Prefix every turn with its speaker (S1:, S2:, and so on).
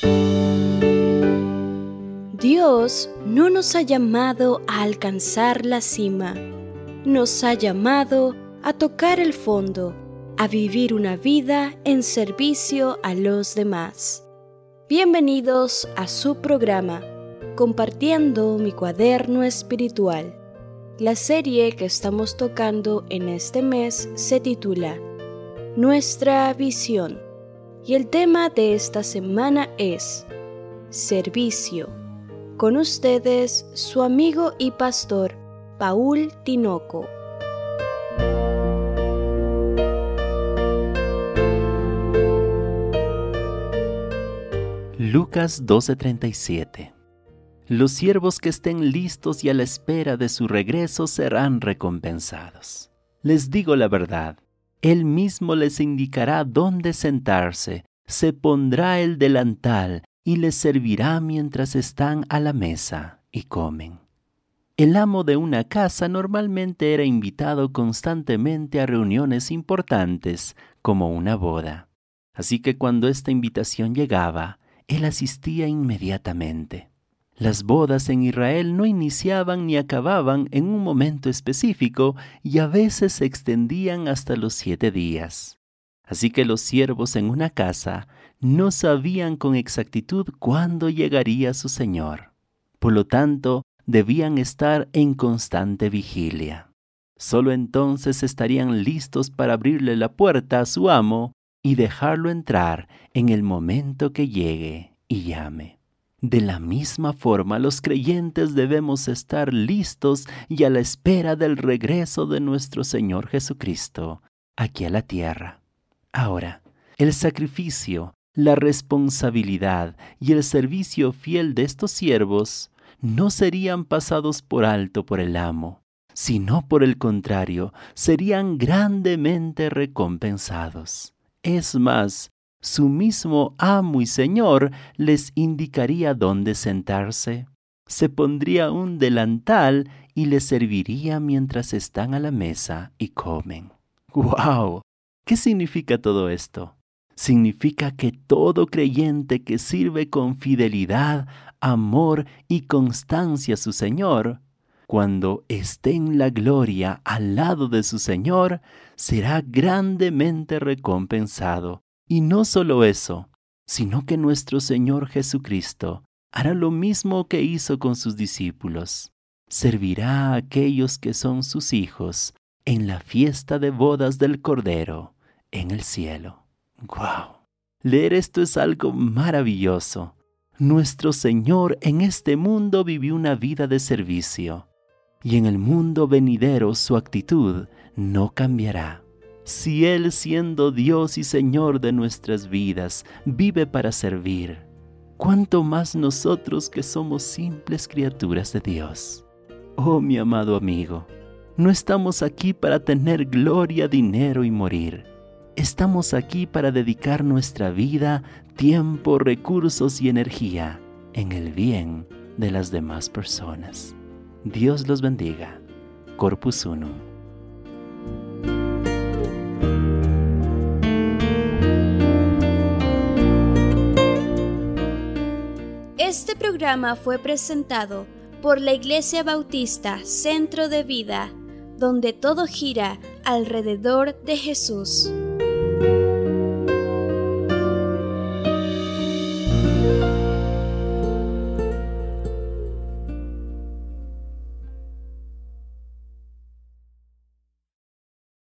S1: Dios no nos ha llamado a alcanzar la cima, nos ha llamado a tocar el fondo, a vivir una vida en servicio a los demás. Bienvenidos a su programa, Compartiendo mi cuaderno espiritual. La serie que estamos tocando en este mes se titula Nuestra visión y el tema de esta semana es Servicio. Con ustedes, su amigo y pastor, Paul Tinoco.
S2: Lucas 12:37. Los siervos que estén listos y a la espera de su regreso serán recompensados. Les digo la verdad, Él mismo les indicará dónde sentarse, se pondrá el delantal y les servirá mientras están a la mesa y comen. El amo de una casa normalmente era invitado constantemente a reuniones importantes, como una boda. Así que cuando esta invitación llegaba, él asistía inmediatamente. Las bodas en Israel no iniciaban ni acababan en un momento específico y a veces se extendían hasta los 7 días. Así que los siervos en una casa no sabían con exactitud cuándo llegaría su señor. Por lo tanto, debían estar en constante vigilia. Solo entonces estarían listos para abrirle la puerta a su amo y dejarlo entrar en el momento que llegue y llame. De la misma forma, los creyentes debemos estar listos y a la espera del regreso de nuestro Señor Jesucristo aquí a la tierra. Ahora, el sacrificio, la responsabilidad y el servicio fiel de estos siervos no serían pasados por alto por el amo, sino por el contrario, serían grandemente recompensados. Es más, su mismo amo y señor les indicaría dónde sentarse, se pondría un delantal y les serviría mientras están a la mesa y comen. ¡Guau! ¿Qué significa todo esto? Significa que todo creyente que sirve con fidelidad, amor y constancia a su Señor, cuando esté en la gloria al lado de su Señor, será grandemente recompensado. Y no solo eso, sino que nuestro Señor Jesucristo hará lo mismo que hizo con sus discípulos. Servirá a aquellos que son sus hijos en la fiesta de bodas del Cordero en el cielo. ¡Guau! Leer esto es algo maravilloso. Nuestro Señor en este mundo vivió una vida de servicio, y en el mundo venidero su actitud no cambiará. Si Él, siendo Dios y Señor de nuestras vidas, vive para servir, ¿cuánto más nosotros que somos simples criaturas de Dios? Oh, mi amado amigo, no estamos aquí para tener gloria, dinero y morir. Estamos aquí para dedicar nuestra vida, tiempo, recursos y energía en el bien de las demás personas. Dios los bendiga. Corpus Unum.
S1: Este programa fue presentado por la Iglesia Bautista Centro de Vida, donde todo gira alrededor de Jesús.